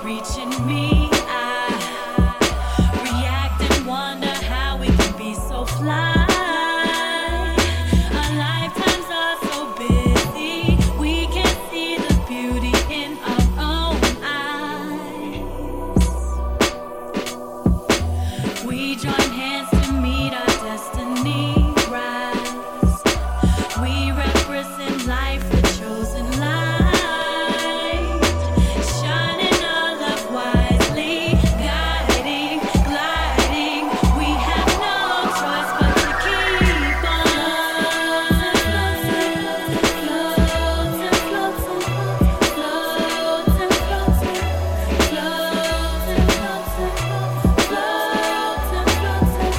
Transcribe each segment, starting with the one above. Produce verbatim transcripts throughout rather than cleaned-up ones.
reaching me. I react and wonder how we can be so fly. Our lifetimes are so busy, we can't see the beauty in our own eyes. We join hands to meet our destiny. Rise. We represent life, the chosen light. Shining our love wisely, guiding, gliding. We have no choice but to keep on floating, floating, floating, floating, floating, floating, floating, floating,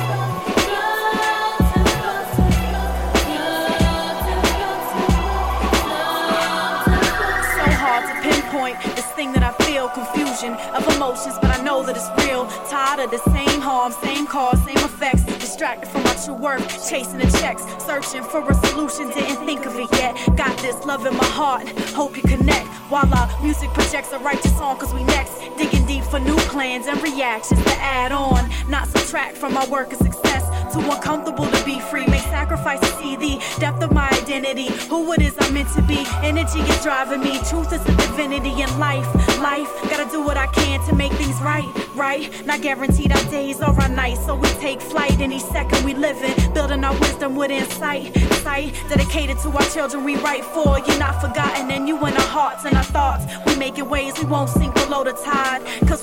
So hard to pinpoint this thing that I feel, confusion of emotions, but I know that it's real. Tired of the same harm, same cause, same effects. Distracted from my true worth, chasing the checks, searching for a solution, didn't think of it yet. Got this love in my heart, hope you connect. While our music projects a righteous song, cause we next. Digging deep for new plans and reactions to add on, not subtract from our work of success. Too uncomfortable to be free, make sacrifices, see the depth of my identity, who it is I'm meant to be. Energy is driving me, truth is a divinity in life. Life, gotta do what I can to make things right, right? Not guaranteed our days or our nights, so we take flight any second we live in, building our wisdom with insight. Sight, dedicated to our children we write for. You're not forgotten and you in our hearts and our thoughts. We making waves, we won't sink below the tide, cause